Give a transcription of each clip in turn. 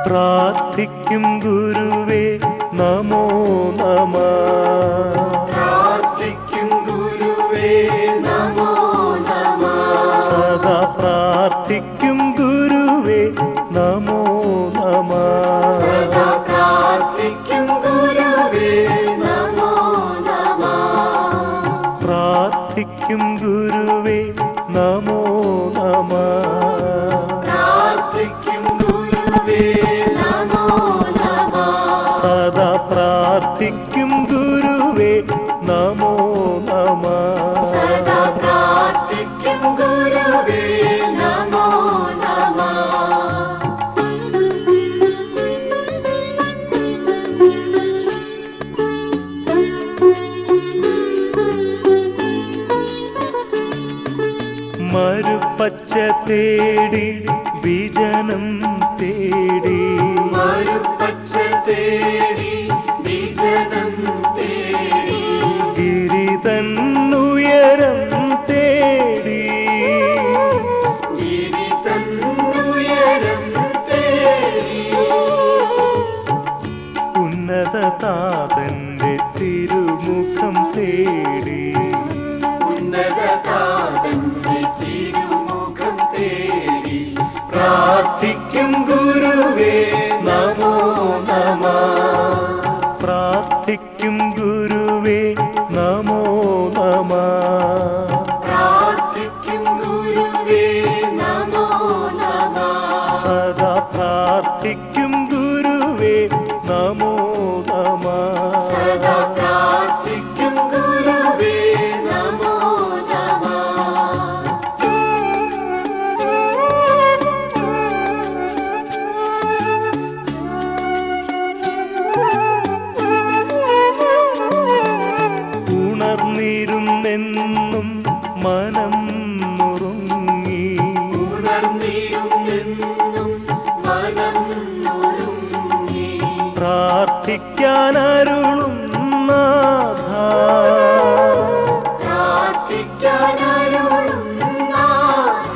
പ്രാർത്ഥിക്കും ഗുരുവേ നമോ നമഃ. പ്രാർത്ഥിക്കും ഗുരുവേ നമോ നമഃ. സദാ പ്രാർത്ഥിക്കും ഗുരുവേ നമോ നമഃ. സദാ പ്രാർത്ഥിക്കും ഗുരുവേ നമോ നമഃ. പ്രാർത്ഥിക്കും ഗുരുവേ നമോ നമഃ. പ്രാർത്ഥിക്കും ഗുരുവേ നമോ നമഃ. സദാ പ്രാർത്ഥിക്കും ഗുരുവേ നമോ നമഃ. സദാ പ്രാർത്ഥിക്കും ഗുരുവേ നമോ നമഃ. മരുപ്പച്ച തേടി വിജനം തേടി മരുപ്പച്ച തേടി വിജനം തേടി ഗിരിതന്നുയരം തേടി ഗിരിതന്നുയരം തേടി ഉന്നതതാതന്റെ തിരുമുഖം തേടി ഉന്നതതാതന്റെ തിരുമുഖം തേടി പ്രാർത്ഥിക്കും ഗുരുവേ നമോ നമഃ. പ്രാർത്ഥിക്കും ഗുരുവേ നമോ നമഃ. പ്രാർത്ഥിക്കും ഗുരുവേ നമോ നമഃ. സദാ പ്രാർത്ഥിക്കും ഗുരുവേ നമോ നമഃ. സദാ പ്രാർത്ഥിക്കും ഗുരുവേ നമോ നമഃ. ഉണർന്നിരുന്നെന്നും മനം നുറുങ്ങി ഉണർന്നിരുന്നെന്നും മനം നുറുങ്ങി പ്രാർത്ഥിക്കാനരുളും നാഥ. പ്രാർത്ഥിക്കാനരുളും നാഥ.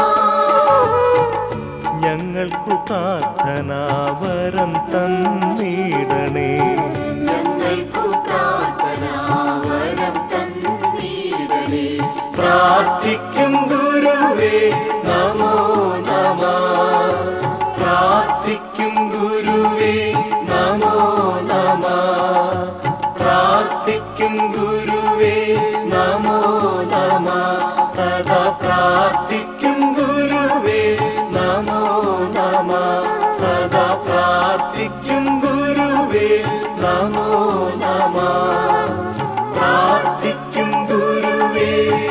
ഞങ്ങൾക്കു പ്രാർത്ഥനാവരം തന്നിടണേ. ഞങ്ങൾക്കു പ്രാർത്ഥനാവരം തന്നിടണേ. പ്രാർത്ഥിക്കും ഗുരുവേ നമോ നമഃ. പ്രാർത്ഥിക്കും ഗുരുവേ നമോ നമഃ. പ്രാർത്ഥിക്കും ഗുരുവേ നമോ നമഃ. സദാ പ്രാർത്ഥിക്കും ഗുരുവേ നമോ നമഃ. സദാ പ്രാർത്ഥിക്കും ഗുരുവേ നമോ നമഃ. പ്രാർത്ഥിക്കും ഗുരുവേ